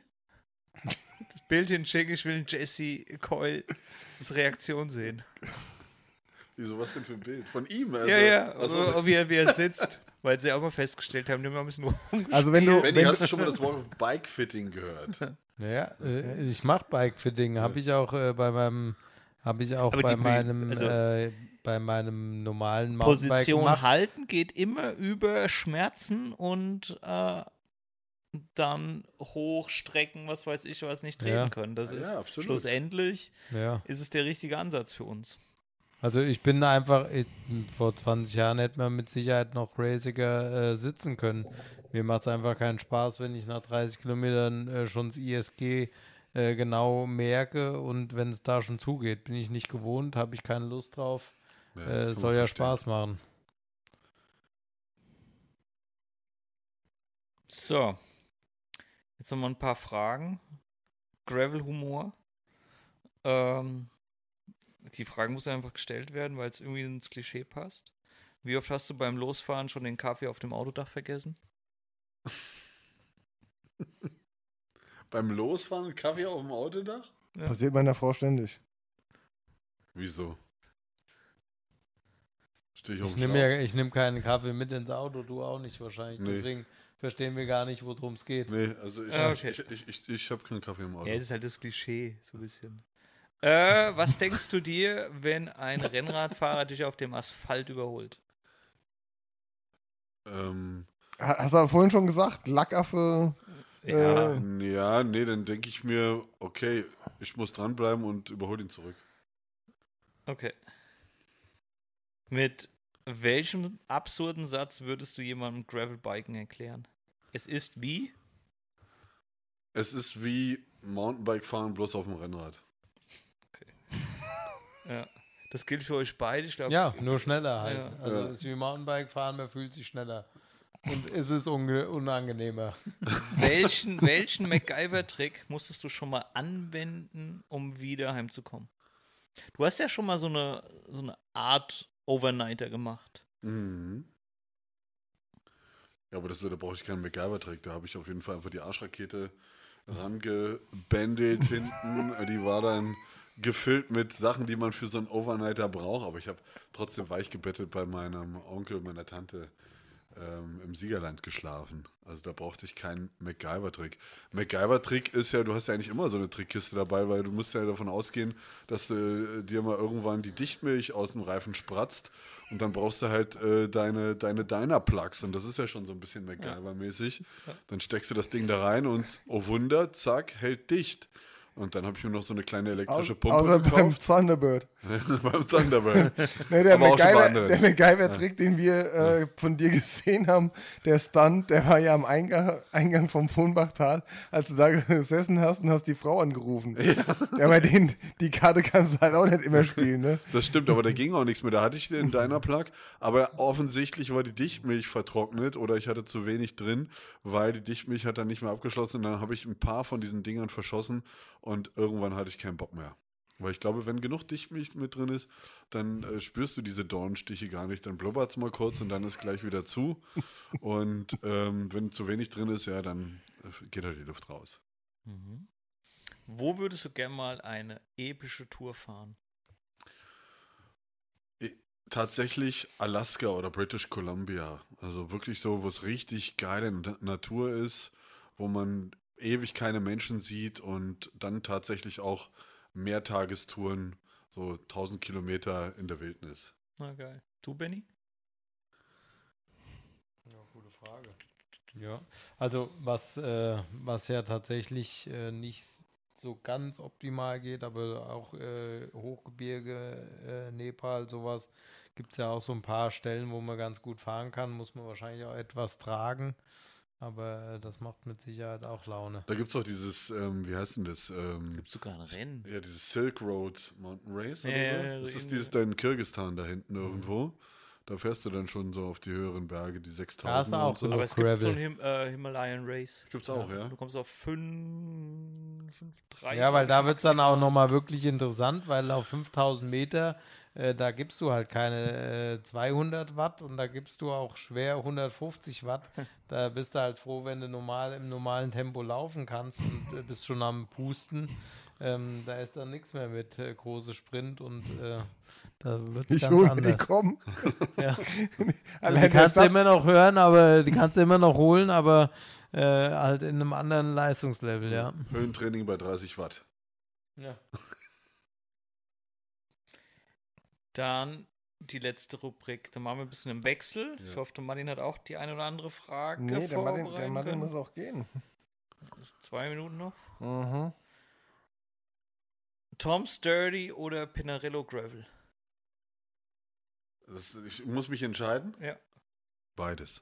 das Bildchen schicken. Ich will Jesse Coyles Reaktion sehen. Wieso, was denn für ein Bild? Von ihm? Also, Ja, ja, Also, also, wie, er, wie er sitzt. Weil sie auch mal festgestellt haben, die haben mal ein bisschen rumgespielt. Also wenn du, Benni, wenn, hast du schon mal das Wort Bike-Fitting gehört? Ja, äh, ich mache Bikefitting. Habe ich auch äh, bei meinem Habe ich auch Aber bei die- meinem, also- äh, bei meinem normalen Mountainbike Position gemacht. halten geht immer über Schmerzen und äh, dann hochstrecken, was weiß ich, was nicht treten Ja. können. Das Ja, ist absolut. schlussendlich Ja. ist es der richtige Ansatz für uns. Also ich bin einfach, ich, vor zwanzig Jahren hätte man mit Sicherheit noch raciger äh, sitzen können. Mir macht es einfach keinen Spaß, wenn ich nach dreißig Kilometern äh, schon das I S G äh, genau merke und wenn es da schon zugeht, bin ich nicht gewohnt, habe ich keine Lust drauf. Ja, Äh, das kann man soll ja verstehen. Spaß machen. So, jetzt noch mal ein paar Fragen. Gravel-Humor. Ähm, die Frage muss einfach gestellt werden, weil es irgendwie ins Klischee passt. Wie oft hast du beim Losfahren schon den Kaffee auf dem Autodach vergessen? Beim Losfahren Kaffee auf dem Autodach? Ja. Passiert meiner Frau ständig. Wieso? Stehe ich auf Ich dem nehme Schlauch? ja, ich nehm keinen Kaffee mit ins Auto, du auch nicht wahrscheinlich. Nee. Deswegen verstehen wir gar nicht, worum es geht. Nee, also ich, Ah, okay. ich, ich, ich, ich habe keinen Kaffee im Auto. Ja, das ist halt das Klischee, so ein bisschen. Äh, was denkst du dir, wenn ein Rennradfahrer dich auf dem Asphalt überholt? Ähm, Ha- Hast du aber vorhin schon gesagt, Lackaffe. Ja, Äh, ja, nee, dann denke ich mir, okay, ich muss dranbleiben und überhole ihn zurück. okay. Mit welchem absurden Satz würdest du jemandem Gravelbiken erklären? Es ist wie? Es ist wie Mountainbike fahren, bloß auf dem Rennrad. Ja. Das gilt für euch beide, ich glaube. Ja, nur schneller halt. Ja. Also Ja. es ist wie Mountainbike fahren, man fühlt sich schneller. Und es ist unge unangenehmer. Welchen, welchen MacGyver-Trick musstest du schon mal anwenden, um wieder heimzukommen? Du hast ja schon mal so eine, so eine Art Overnighter gemacht. Mhm. Ja, aber das, da brauche ich keinen MacGyver-Trick. Da habe ich auf jeden Fall einfach die Arschrakete rangebändelt hinten. Die war dann gefüllt mit Sachen, die man für so einen Overnighter braucht. Aber ich habe trotzdem weich gebettet bei meinem Onkel und meiner Tante ähm, im Siegerland geschlafen. Also da brauchte ich keinen MacGyver-Trick. MacGyver-Trick ist ja, du hast ja eigentlich immer so eine Trickkiste dabei, weil du musst ja davon ausgehen, dass du äh, dir mal irgendwann die Dichtmilch aus dem Reifen spratzt und dann brauchst du halt äh, deine, deine Dyna-Plugs und das ist ja schon so ein bisschen MacGyver-mäßig. Dann steckst du das Ding da rein und oh Wunder, zack, hält dicht. Und dann habe ich mir noch so eine kleine elektrische au- Pumpe außer beim gekauft. Thunderbird. beim Thunderbird. Nee, der Aber auch schon bei MacGyver- anderen. der MacGyver-Trick, den wir äh, von dir gesehen haben, der Stunt, der war ja am Eingang, Eingang vom Fohnbachtal, als du da gesessen hast und hast die Frau angerufen. Ja, bei denen, die Karte kannst du halt auch nicht immer spielen, ne? Das stimmt, aber da ging auch nichts mehr. Da hatte ich den Dyna-Plug, aber offensichtlich war die Dichtmilch vertrocknet oder ich hatte zu wenig drin, weil die Dichtmilch hat dann nicht mehr abgeschlossen und dann habe ich ein paar von diesen Dingern verschossen und irgendwann hatte ich keinen Bock mehr. Weil ich glaube, wenn genug Dichtmilch mit drin ist, dann äh, spürst du diese Dornenstiche gar nicht. Dann blubbert es mal kurz und dann ist gleich wieder zu. Und ähm, wenn zu wenig drin ist, ja, dann äh, geht halt die Luft raus. Mhm. Wo würdest du gerne mal eine epische Tour fahren? Tatsächlich Alaska oder British Columbia. Also wirklich so, wo es richtig geile Na- Natur ist, wo man ewig keine Menschen sieht und dann tatsächlich auch Mehrtagestouren, so tausend Kilometer in der Wildnis. Na geil. Du, Benny? Ja, gute Frage. Ja, also was, äh, was ja tatsächlich äh, nicht so ganz optimal geht, aber auch äh, Hochgebirge, äh, Nepal, sowas, gibt es ja auch so ein paar Stellen, wo man ganz gut fahren kann, muss man wahrscheinlich auch etwas tragen, aber äh, das macht mit Sicherheit auch Laune. Da gibt es auch dieses, ähm, wie heißt denn das? Ähm, Gibt sogar ein Rennen. ja, dieses Silk Road Mountain Race Ja, oder ja, so. ja, Das so ist in- dieses da in Kirgisistan da hinten irgendwo. Da fährst du dann schon so auf die höheren Berge, die Da ist sechstausend auch und so. genug Aber es gibt so ein Gravel. Him äh, Himalayan Race. Gibt's auch, ja. Du kommst auf fünf, fünf, drei. Ja, weil glaub da ich, wird es dann auch maximal. nochmal wirklich interessant, weil auf fünftausend Meter, äh, da gibst du halt keine äh, zweihundert Watt und da gibst du auch schwer hundertfünfzig Watt. Da bist du halt froh, wenn du normal im normalen Tempo laufen kannst und äh, bist schon am Pusten. Ähm, da ist dann nichts mehr mit äh, große Sprint und äh, da wird es Ich ganz hole die anders. kommen. Ja. Allein Die der kannst du Satz- immer noch hören, aber die kannst du immer noch holen, aber äh, halt in einem anderen Leistungslevel, ja. Höhentraining bei dreißig Watt. Ja. Dann die letzte Rubrik. Da machen wir ein bisschen im Wechsel. Ich hoffe, der Martin hat auch die eine oder andere Frage Nee, der Martin, vorbereiten der Martin können. muss auch gehen. Zwei Minuten noch. Mhm. Tom Sturdy oder Pinarello Gravel? Das, ich muss mich entscheiden. Ja. Beides.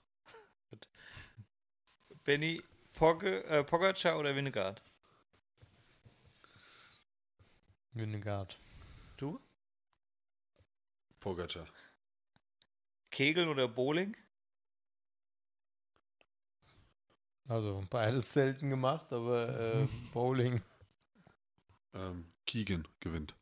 Benny, Pogge, äh, Pogacar oder Vingegaard? Vingegaard. Du? Pogacar. Kegel oder Bowling? Also beides selten gemacht, aber äh, Bowling. Ähm, Keegan gewinnt.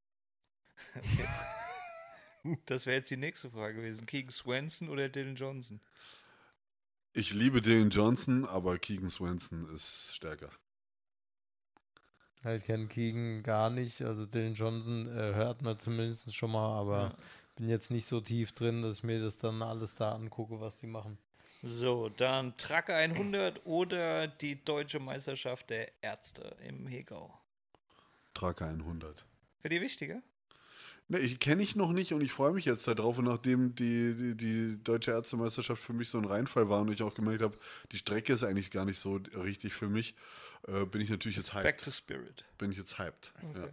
Das wäre jetzt die nächste Frage gewesen. Keegan Swenson oder Dylan Johnson? Ich liebe Dylan Johnson, aber Keegan Swenson ist stärker. Ja, ich kenne Keegan gar nicht, also Dylan Johnson äh, hört man zumindest schon mal, aber Ja. bin jetzt nicht so tief drin, dass ich mir das dann alles da angucke, was die machen. So, dann Tracker hundert oder die deutsche Meisterschaft der Ärzte im Hegau? Tracker hundert. Wäre die wichtiger? Ne, ich kenne ich noch nicht und ich freue mich jetzt darauf. Und nachdem die, die, die deutsche Ärztemeisterschaft für mich so ein Reinfall war und ich auch gemerkt habe, die Strecke ist eigentlich gar nicht so richtig für mich, äh, bin ich natürlich jetzt hyped. Back to Spirit. Bin ich jetzt hyped. Okay.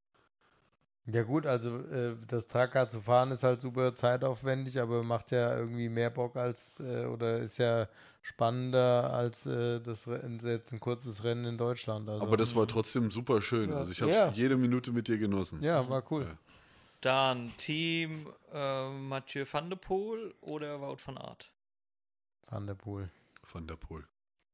Ja. Ja gut, also äh, das Tracker zu fahren ist halt super zeitaufwendig, aber macht ja irgendwie mehr Bock als, äh, oder ist ja spannender als äh, das Re- jetzt ein kurzes Rennen in Deutschland. Also, Aber das war trotzdem super schön. Ja. Also ich habe Ja. jede Minute mit dir genossen. ja, war cool. Ja. Dann Team äh, Mathieu van der Poel oder Wout van Aert? Van der Poel. Van der Poel.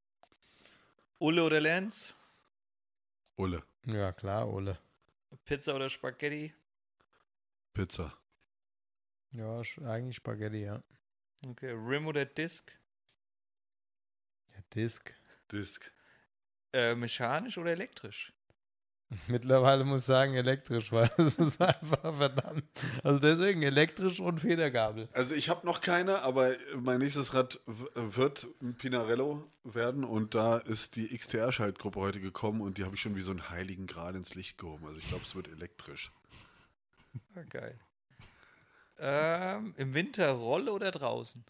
Ulle oder Lenz? Ulle. Ja, klar, Ole. Pizza oder Spaghetti? Pizza. Ja, sch- eigentlich Spaghetti, ja. Okay, Rim oder Disc? Ja, Disc. Disc. Äh, mechanisch oder elektrisch? Mittlerweile muss ich sagen elektrisch, weil es ist einfach verdammt. Also deswegen elektrisch und Federgabel. Also ich habe noch keine, aber mein nächstes Rad w- wird ein Pinarello werden und da ist die X T R-Schaltgruppe heute gekommen und die habe ich schon wie so einen heiligen Gral ins Licht gehoben. Also ich glaube, es wird elektrisch. Ah, geil. Ähm, im Winter Rolle oder draußen?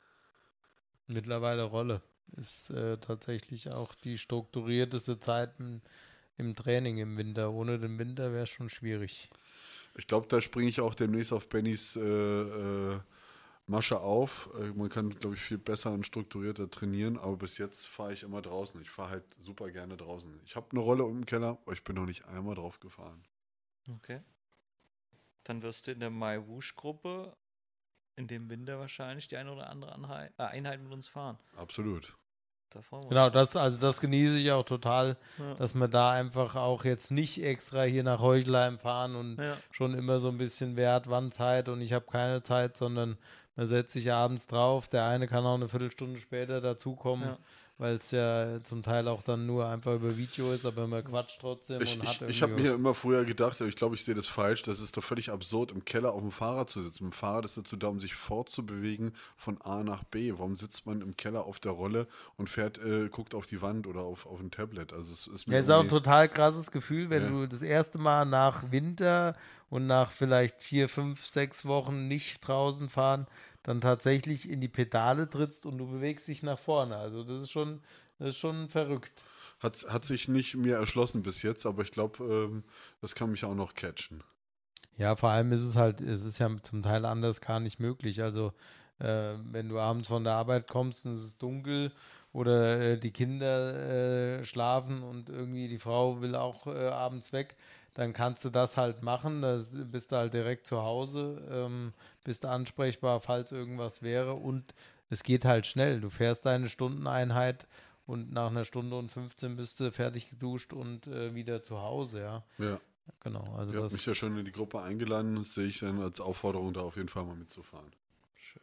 Mittlerweile Rolle. Ist äh, tatsächlich auch die strukturierteste Zeit im, im Training im Winter. Ohne den Winter wäre es schon schwierig. Ich glaube, da springe ich auch demnächst auf Bennys äh, äh, Masche auf. Äh, man kann, glaube ich, viel besser und strukturierter trainieren, aber bis jetzt fahre ich immer draußen. Ich fahre halt super gerne draußen. Ich habe eine Rolle im Keller, aber ich bin noch nicht einmal drauf gefahren. Okay. Dann wirst du in der MyWoosh-Gruppe in dem Winter wahrscheinlich die eine oder andere Anhei äh, Einheit mit uns fahren. Absolut. Da freuen wir Genau, uns. das, also das genieße ich auch total, Ja. dass wir da einfach auch jetzt nicht extra hier nach Heuchelheim fahren und Ja. schon immer so ein bisschen wer hat wann Zeit und ich habe keine Zeit, sondern man setzt sich abends drauf. Der eine kann auch eine Viertelstunde später dazukommen, Ja. weil es ja zum Teil auch dann nur einfach über Video ist, aber man quatscht trotzdem Ich, und hat ich, ich habe irgendwie mir immer früher gedacht, ich glaube, ich sehe das falsch, das ist doch völlig absurd, im Keller auf dem Fahrrad zu sitzen. Ein Fahrrad ist dazu da, um sich fortzubewegen von A nach B. Warum sitzt man im Keller auf der Rolle und fährt, äh, guckt auf die Wand oder auf, auf ein Tablet? Also es ist mir Ja, ist auch ein irgendwie- total krasses Gefühl, wenn Ja. du das erste Mal nach Winter und nach vielleicht vier, fünf, sechs Wochen nicht draußen fahren, dann tatsächlich in die Pedale trittst und du bewegst dich nach vorne. Also das ist schon, das ist schon verrückt. hat, hat sich nicht mir erschlossen bis jetzt, aber ich glaube, ähm, das kann mich auch noch catchen. Ja, vor allem ist es halt, es ist ja zum Teil anders gar nicht möglich. Also äh, wenn du abends von der Arbeit kommst und es ist dunkel oder äh, die Kinder äh, schlafen und irgendwie die Frau will auch äh, abends weg, dann kannst du das halt machen. Da bist du halt direkt zu Hause, ähm, bist ansprechbar, falls irgendwas wäre und es geht halt schnell. Du fährst deine Stundeneinheit und nach einer Stunde und fünfzehn bist du fertig geduscht und äh, wieder zu Hause, ja. Ja, Genau, also ihr habt das mich ja schon in die Gruppe eingeladen, das sehe ich dann als Aufforderung, da auf jeden Fall mal mitzufahren. Schön.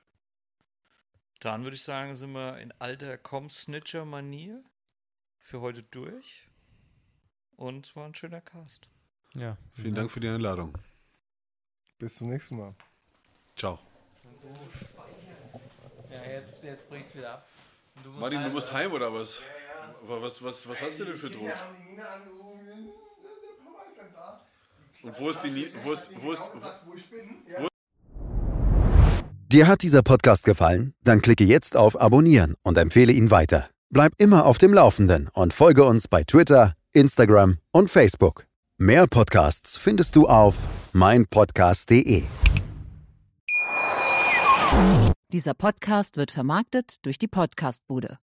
Dann würde ich sagen, sind wir in alter Com-Snitcher-Manier für heute durch. Und es war ein schöner Cast. ja. Vielen Dank für die Einladung. Bis zum nächsten Mal. Ciao. Ja, jetzt, jetzt bricht es wieder ab. Und du musst Martin, du heim, musst oder? heim oder was? Was, was, was hast du denn für Druck? haben die Nina angerufen. Der Papa ist dann da. Die Und wo ist die... Nie- Wo ist, wo ist, wo ich bin. Ja. Dir hat dieser Podcast gefallen? Dann klicke jetzt auf Abonnieren und empfehle ihn weiter. Bleib immer auf dem Laufenden und folge uns bei Twitter, Instagram und Facebook. Mehr Podcasts findest du auf meinpodcast punkt de. Dieser Podcast wird vermarktet durch die Podcastbude.